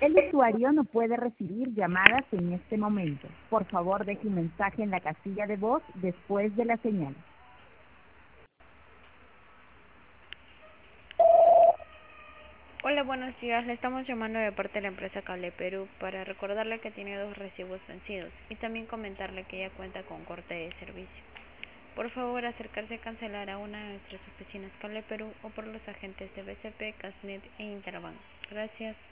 El usuario no puede recibir llamadas en este momento. Por favor, deje un mensaje en la casilla de voz después de la señal. Hola, buenos días. Le estamos llamando de parte de la empresa Cable Perú para recordarle que tiene 2 recibos vencidos y también comentarle que ya cuenta con corte de servicio. Por favor, acercarse a cancelar a una de nuestras oficinas Cable Perú o por los agentes de BCP, Casnet e Interbank. Gracias.